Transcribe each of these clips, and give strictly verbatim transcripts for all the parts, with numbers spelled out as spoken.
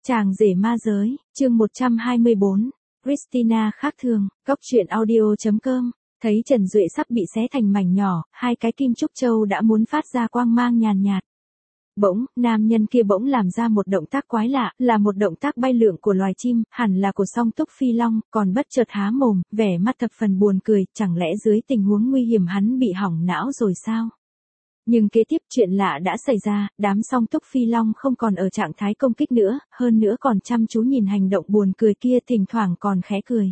Chàng rể ma giới, chương một trăm hai mươi bốn, Christina khác thường, góc truyện audio chấm com, thấy Trần Duệ sắp bị xé thành mảnh nhỏ, hai cái kim trúc châu đã muốn phát ra quang mang nhàn nhạt. Bỗng, nam nhân kia bỗng làm ra một động tác quái lạ, là một động tác bay lượn của loài chim, hẳn là của song túc phi long, còn bất chợt há mồm, vẻ mặt thập phần buồn cười, chẳng lẽ dưới tình huống nguy hiểm hắn bị hỏng não rồi sao? Nhưng kế tiếp chuyện lạ đã xảy ra, đám song túc phi long không còn ở trạng thái công kích nữa, hơn nữa còn chăm chú nhìn hành động buồn cười kia, thỉnh thoảng còn khẽ cười.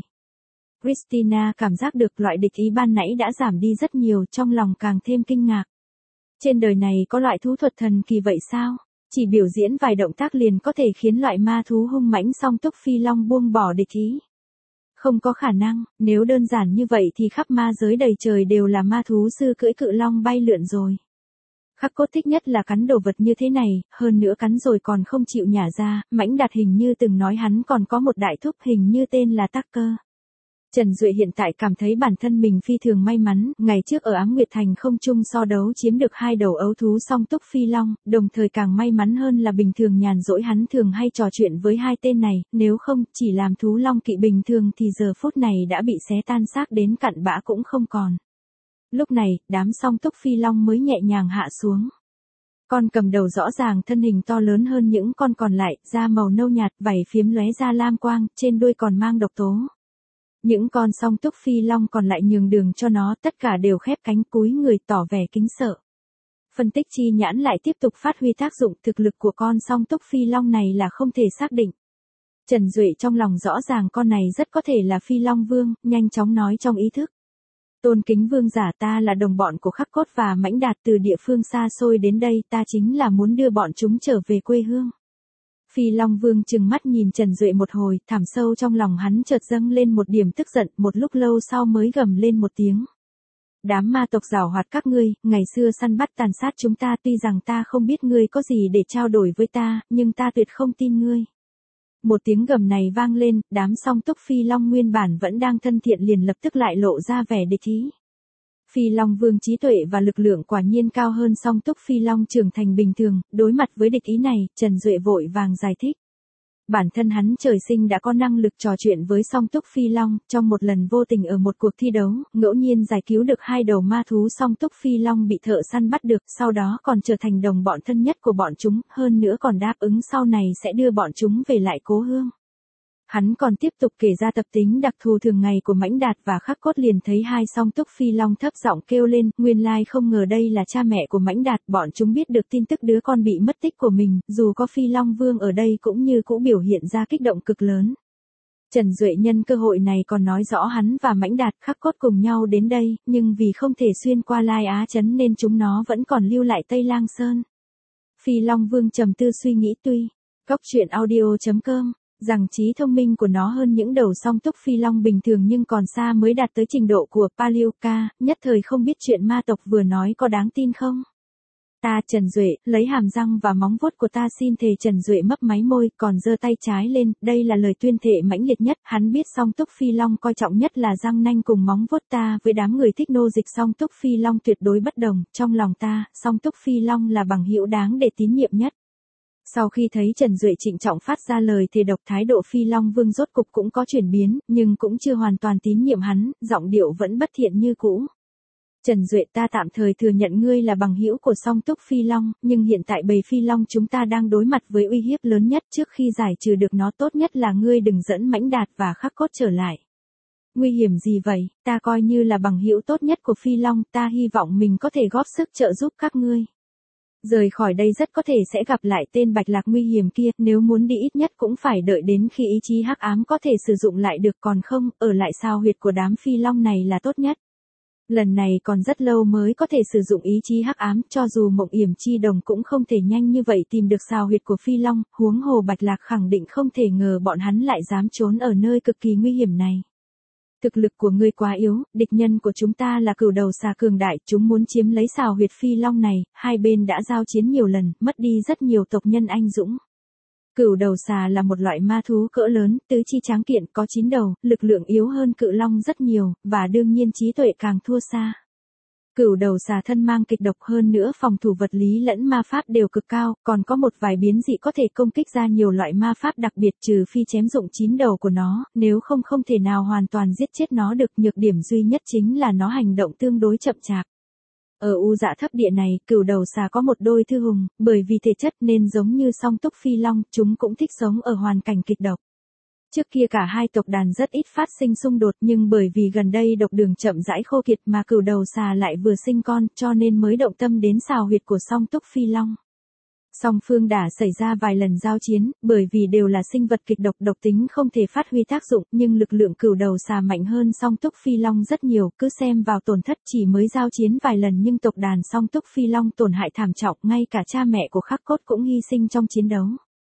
Christina cảm giác được loại địch ý ban nãy đã giảm đi rất nhiều, trong lòng càng thêm kinh ngạc. Trên đời này có loại thú thuật thần kỳ vậy sao? Chỉ biểu diễn vài động tác liền có thể khiến loại ma thú hung mãnh song túc phi long buông bỏ địch ý. Không có khả năng, nếu đơn giản như vậy thì khắp ma giới đầy trời đều là ma thú sư cưỡi cự long bay lượn rồi. Khắc Cốt thích nhất là cắn đồ vật như thế này, hơn nữa cắn rồi còn không chịu nhả ra, Mãnh Đạt hình như từng nói hắn còn có một đại thúc hình như tên là Tắc Cơ. Trần Duệ hiện tại cảm thấy bản thân mình phi thường may mắn, ngày trước ở Ám Nguyệt Thành không chung so đấu chiếm được hai đầu ấu thú song túc phi long, đồng thời càng may mắn hơn là bình thường nhàn rỗi hắn thường hay trò chuyện với hai tên này, nếu không, chỉ làm thú long kỵ bình thường thì giờ phút này đã bị xé tan xác đến cặn bã cũng không còn. Lúc này, đám song túc phi long mới nhẹ nhàng hạ xuống. Con cầm đầu rõ ràng thân hình to lớn hơn những con còn lại, da màu nâu nhạt, vảy phiếm lóe ra lam quang, trên đuôi còn mang độc tố. Những con song túc phi long còn lại nhường đường cho nó, tất cả đều khép cánh cúi người tỏ vẻ kính sợ. Phân tích chi nhãn lại tiếp tục phát huy tác dụng, thực lực của con song túc phi long này là không thể xác định. Trần Duệ trong lòng rõ ràng con này rất có thể là phi long vương, nhanh chóng nói trong ý thức. Tôn kính vương giả, ta là đồng bọn của Khắc Cốt và Mãnh Đạt từ địa phương xa xôi đến đây, ta chính là muốn đưa bọn chúng trở về quê hương. Phi Long Vương trừng mắt nhìn Trần Duệ một hồi, thẳm sâu trong lòng hắn chợt dâng lên một điểm tức giận, một lúc lâu sau mới gầm lên một tiếng. Đám ma tộc giảo hoạt các ngươi, ngày xưa săn bắt tàn sát chúng ta, tuy rằng ta không biết ngươi có gì để trao đổi với ta, nhưng ta tuyệt không tin ngươi. Một tiếng gầm này vang lên, đám song túc phi long nguyên bản vẫn đang thân thiện liền lập tức lại lộ ra vẻ địch ý. Phi Long Vương trí tuệ và lực lượng quả nhiên cao hơn song túc phi long trưởng thành bình thường, đối mặt với địch ý này, Trần Duệ vội vàng giải thích. Bản thân hắn trời sinh đã có năng lực trò chuyện với song túc phi long, trong một lần vô tình ở một cuộc thi đấu, ngẫu nhiên giải cứu được hai đầu ma thú song túc phi long bị thợ săn bắt được, sau đó còn trở thành đồng bọn thân nhất của bọn chúng, hơn nữa còn đáp ứng sau này sẽ đưa bọn chúng về lại cố hương. Hắn còn tiếp tục kể ra tập tính đặc thù thường ngày của Mãnh Đạt và Khắc Cốt, liền thấy hai song túc phi long thấp giọng kêu lên, nguyên lai không ngờ đây là cha mẹ của Mãnh Đạt, bọn chúng biết được tin tức đứa con bị mất tích của mình, dù có Phi Long Vương ở đây cũng như cũng biểu hiện ra kích động cực lớn. Trần Duệ nhân cơ hội này còn nói rõ hắn và Mãnh Đạt, Khắc Cốt cùng nhau đến đây, nhưng vì không thể xuyên qua Lai Á Trấn nên chúng nó vẫn còn lưu lại Tây Lang Sơn. Phi Long Vương trầm tư suy nghĩ, tuy góc truyện audio chấm com rằng trí thông minh của nó hơn những đầu song túc phi long bình thường nhưng còn xa mới đạt tới trình độ của Palioka, nhất thời không biết chuyện ma tộc vừa nói có đáng tin không. Ta Trần Duệ, lấy hàm răng và móng vuốt của ta xin thề. Trần Duệ mấp máy môi, còn giơ tay trái lên, đây là lời tuyên thệ mãnh liệt nhất, hắn biết song túc phi long coi trọng nhất là răng nanh cùng móng vuốt ta, với đám người thích nô dịch song túc phi long tuyệt đối bất đồng, trong lòng ta, song túc phi long là bằng hữu đáng để tín nhiệm nhất. Sau khi thấy Trần Duệ trịnh trọng phát ra lời thề độc, thái độ Phi Long Vương rốt cục cũng có chuyển biến, nhưng cũng chưa hoàn toàn tín nhiệm hắn, giọng điệu vẫn bất thiện như cũ. Trần Duệ, ta tạm thời thừa nhận ngươi là bằng hữu của song túc Phi Long, nhưng hiện tại bầy Phi Long chúng ta đang đối mặt với uy hiếp lớn nhất, trước khi giải trừ được nó tốt nhất là ngươi đừng dẫn Mãnh Đạt và Khắc Cốt trở lại. Nguy hiểm gì vậy, ta coi như là bằng hữu tốt nhất của Phi Long, ta hy vọng mình có thể góp sức trợ giúp các ngươi. Rời khỏi đây rất có thể sẽ gặp lại tên Bạch Lạc nguy hiểm kia, nếu muốn đi ít nhất cũng phải đợi đến khi ý chí hắc ám có thể sử dụng lại được, còn không, ở lại sao huyệt của đám phi long này là tốt nhất. Lần này còn rất lâu mới có thể sử dụng ý chí hắc ám, cho dù Mộng Yểm Chi Đồng cũng không thể nhanh như vậy tìm được sao huyệt của phi long, huống hồ Bạch Lạc khẳng định không thể ngờ bọn hắn lại dám trốn ở nơi cực kỳ nguy hiểm này. Thực lực của ngươi quá yếu, địch nhân của chúng ta là cửu đầu xà cường đại, chúng muốn chiếm lấy xào huyệt phi long này, hai bên đã giao chiến nhiều lần, mất đi rất nhiều tộc nhân anh dũng. Cửu đầu xà là một loại ma thú cỡ lớn, tứ chi tráng kiện, có chín đầu, lực lượng yếu hơn cự long rất nhiều, và đương nhiên trí tuệ càng thua xa. Cửu đầu xà thân mang kịch độc, hơn nữa phòng thủ vật lý lẫn ma pháp đều cực cao, còn có một vài biến dị có thể công kích ra nhiều loại ma pháp đặc biệt, trừ phi chém dụng chín đầu của nó, nếu không không thể nào hoàn toàn giết chết nó được. Nhược điểm duy nhất chính là nó hành động tương đối chậm chạp. Ở u dạ thấp địa này, cửu đầu xà có một đôi thư hùng, bởi vì thể chất nên giống như song túc phi long, chúng cũng thích sống ở hoàn cảnh kịch độc. Trước kia cả hai tộc đàn rất ít phát sinh xung đột, nhưng bởi vì gần đây độc đường chậm rãi khô kiệt mà cửu đầu xà lại vừa sinh con, cho nên mới động tâm đến xào huyệt của song túc phi long. Song phương đã xảy ra vài lần giao chiến, bởi vì đều là sinh vật kịch độc, độc tính không thể phát huy tác dụng, nhưng lực lượng cửu đầu xà mạnh hơn song túc phi long rất nhiều, cứ xem vào tổn thất. Chỉ mới giao chiến vài lần nhưng tộc đàn song túc phi long tổn hại thảm trọng, ngay cả cha mẹ của Khắc Cốt cũng hy sinh trong chiến đấu.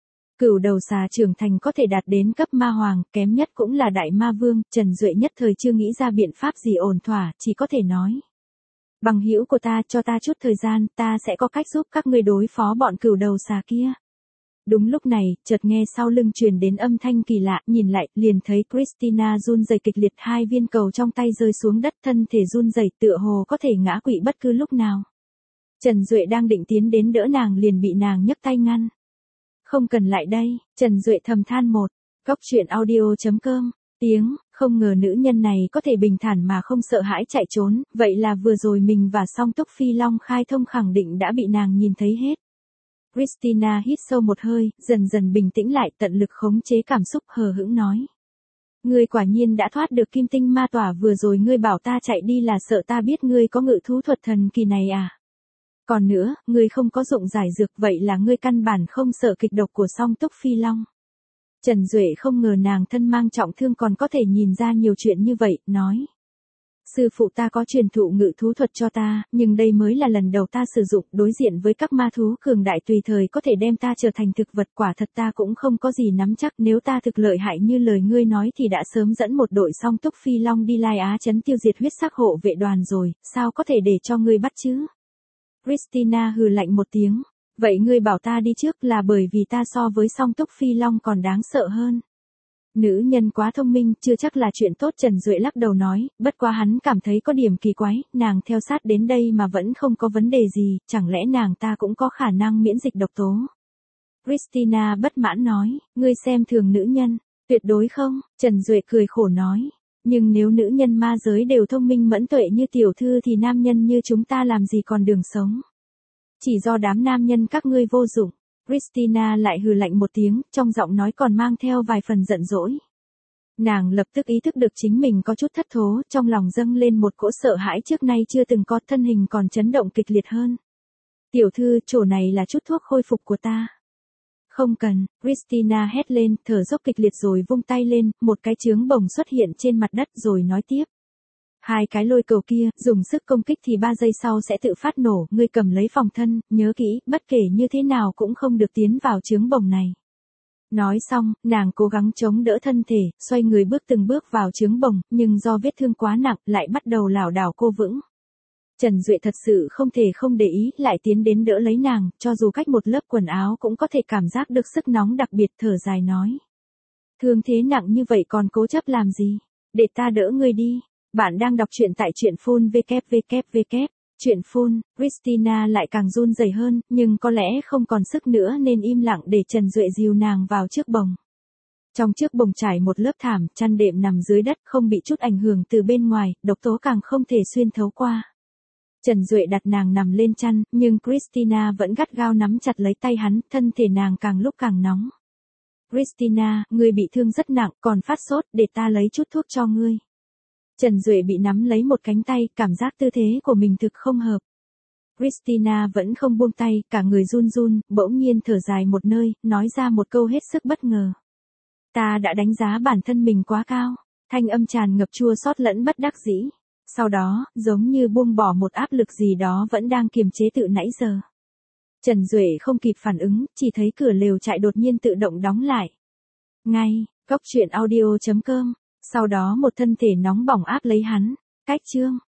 Cửu đầu xà trưởng thành có thể đạt đến cấp ma hoàng, kém nhất cũng là đại ma vương. Trần Duệ nhất thời chưa nghĩ ra biện pháp gì ổn thỏa, chỉ có thể nói: bằng hữu của ta, cho ta chút thời gian, ta sẽ có cách giúp các ngươi đối phó bọn cửu đầu xà kia. Đúng lúc này, chợt nghe sau lưng truyền đến âm thanh kỳ lạ, nhìn lại, liền thấy Christina run rẩy kịch liệt, hai viên cầu trong tay rơi xuống đất, thân thể run rẩy tựa hồ có thể ngã quỵ bất cứ lúc nào. Trần Duệ đang định tiến đến đỡ nàng liền bị nàng nhấc tay ngăn. Không cần lại đây, Trần Duệ thầm than một. Góc truyện audio chấm com. Tiếng, không ngờ nữ nhân này có thể bình thản mà không sợ hãi chạy trốn, vậy là vừa rồi mình và song túc phi long khai thông khẳng định đã bị nàng nhìn thấy hết. Christina hít sâu một hơi, dần dần bình tĩnh lại, tận lực khống chế cảm xúc, hờ hững nói: ngươi quả nhiên đã thoát được kim tinh ma tỏa, vừa rồi ngươi bảo ta chạy đi là sợ ta biết ngươi có ngự thú thuật thần kỳ này à? Còn nữa, ngươi không có dụng giải dược, vậy là ngươi căn bản không sợ kịch độc của song túc phi long. Trần Duệ không ngờ nàng thân mang trọng thương còn có thể nhìn ra nhiều chuyện như vậy, nói: sư phụ ta có truyền thụ ngự thú thuật cho ta, nhưng đây mới là lần đầu ta sử dụng, đối diện với các ma thú cường đại tùy thời có thể đem ta trở thành thực vật, quả thật ta cũng không có gì nắm chắc, nếu ta thực lợi hại như lời ngươi nói thì đã sớm dẫn một đội song túc phi long đi Lai Á trấn tiêu diệt huyết sắc hộ vệ đoàn rồi, sao có thể để cho ngươi bắt chứ? Christina hừ lạnh một tiếng. Vậy ngươi bảo ta đi trước là bởi vì ta so với song túc phi long còn đáng sợ hơn. Nữ nhân quá thông minh, chưa chắc là chuyện tốt. Trần Duệ lắc đầu nói, bất quá hắn cảm thấy có điểm kỳ quái, nàng theo sát đến đây mà vẫn không có vấn đề gì, chẳng lẽ nàng ta cũng có khả năng miễn dịch độc tố. Christina bất mãn nói, ngươi xem thường nữ nhân, tuyệt đối không. Trần Duệ cười khổ nói, nhưng nếu nữ nhân ma giới đều thông minh mẫn tuệ như tiểu thư thì nam nhân như chúng ta làm gì còn đường sống. Chỉ do đám nam nhân các ngươi vô dụng. Christina lại hừ lạnh một tiếng, trong giọng nói còn mang theo vài phần giận dỗi. Nàng lập tức ý thức được chính mình có chút thất thố, trong lòng dâng lên một cỗ sợ hãi trước nay chưa từng có, thân hình còn chấn động kịch liệt hơn. Tiểu thư, chỗ này là chút thuốc khôi phục của ta. Không cần, Christina hét lên, thở dốc kịch liệt rồi vung tay lên, một cái chướng bổng xuất hiện trên mặt đất rồi nói tiếp. Hai cái lôi cầu kia, dùng sức công kích thì ba giây sau sẽ tự phát nổ, ngươi cầm lấy phòng thân, nhớ kỹ, bất kể như thế nào cũng không được tiến vào chướng bổng này. Nói xong, nàng cố gắng chống đỡ thân thể, xoay người bước từng bước vào chướng bổng, nhưng do vết thương quá nặng, lại bắt đầu lảo đảo cô vững. Trần Duệ thật sự không thể không để ý, lại tiến đến đỡ lấy nàng, cho dù cách một lớp quần áo cũng có thể cảm giác được sức nóng đặc biệt, thở dài nói. Thương thế nặng như vậy còn cố chấp làm gì? Để ta đỡ ngươi đi. Bạn đang đọc truyện tại truyện phun www. Truyện phun, Christina lại càng run rẩy hơn, nhưng có lẽ không còn sức nữa nên im lặng để Trần Duệ dìu nàng vào chiếc bồng. Trong chiếc bồng trải một lớp thảm, chăn đệm nằm dưới đất không bị chút ảnh hưởng từ bên ngoài, độc tố càng không thể xuyên thấu qua. Trần Duệ đặt nàng nằm lên chăn, nhưng Christina vẫn gắt gao nắm chặt lấy tay hắn, thân thể nàng càng lúc càng nóng. Christina, ngươi bị thương rất nặng, còn phát sốt, để ta lấy chút thuốc cho ngươi. Trần Duệ bị nắm lấy một cánh tay, cảm giác tư thế của mình thực không hợp. Christina vẫn không buông tay, cả người run run, bỗng nhiên thở dài một nơi, nói ra một câu hết sức bất ngờ. Ta đã đánh giá bản thân mình quá cao, thanh âm tràn ngập chua xót lẫn bất đắc dĩ. Sau đó, giống như buông bỏ một áp lực gì đó vẫn đang kiềm chế tự nãy giờ. Trần Duệ không kịp phản ứng, chỉ thấy cửa lều trại đột nhiên tự động đóng lại. Ngay, góc truyện audio chấm com. Sau đó một thân thể nóng bỏng áp lấy hắn. Cách chương